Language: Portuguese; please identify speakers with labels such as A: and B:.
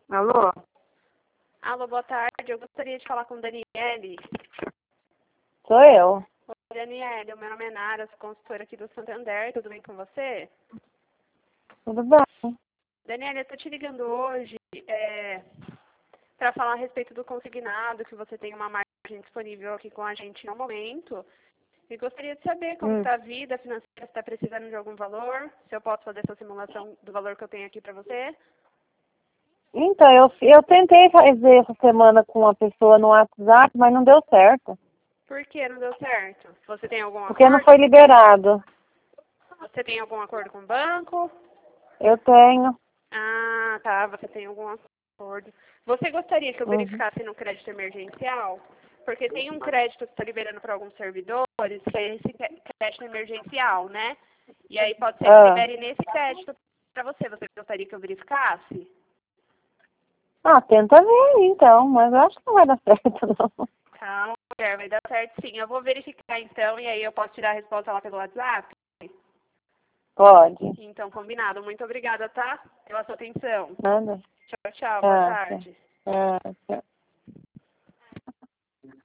A: Alô?
B: Alô, boa tarde. Eu gostaria de falar com Daniele.
A: Sou eu.
B: Oi, Daniele, meu nome é Nara, sou consultora aqui do Santander. Tudo bem com você?
A: Tudo bem?
B: Daniele, eu tô te ligando hoje para falar a respeito do consignado, que você tem uma margem disponível aqui com a gente no momento. E gostaria de saber como está a vida financeira, se está precisando de algum valor, se eu posso fazer essa simulação do valor que eu tenho aqui para você.
A: Então, eu tentei fazer essa semana com uma pessoa no WhatsApp, mas não deu certo.
B: Por que não deu certo? Você tem algum
A: Porque não
B: acordo?
A: foi liberado.
B: Você tem algum acordo com o banco?
A: Eu tenho.
B: Ah, tá. Você tem algum acordo. Você gostaria que eu verificasse no crédito emergencial? Porque tem um crédito que está liberando para alguns servidores, que é esse crédito emergencial, né? E aí pode ser que libere nesse crédito para você. Você gostaria que eu verificasse?
A: Tenta ver aí, então, mas eu acho que não vai dar certo, não.
B: Calma, mulher, vai dar certo sim. Eu vou verificar então e aí eu posso tirar a resposta lá pelo WhatsApp?
A: Pode.
B: Então, combinado. Muito obrigada, tá? Pela sua atenção.
A: Nada.
B: Tchau, tchau. Boa tarde.
A: Tchau.